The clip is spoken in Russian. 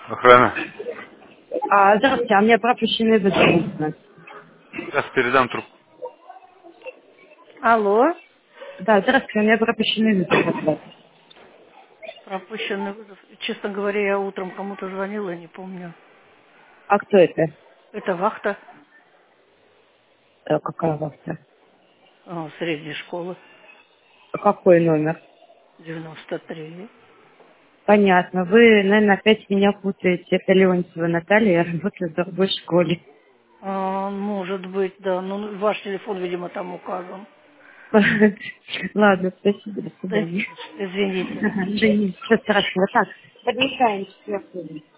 Охрана. Здравствуйте, а у меня пропущенный вызов. Сейчас передам трубку. Алло, Да, здравствуйте, у меня пропущенный вызов. пропущенный вызов. Честно говоря, я утром кому-то звонила, не помню. А кто это? Это вахта Какая вахта? средней школы, Какой номер? 93. Понятно. Вы, наверное, опять меня путаете. Это Леонтьева Наталья, я работаю в другой школе. Может быть, да. Ну, ваш телефон, видимо, там указан. Ладно, спасибо, до Да, свидания. извините. Ага, да ничего страшного. Так, подмечаем четвертую.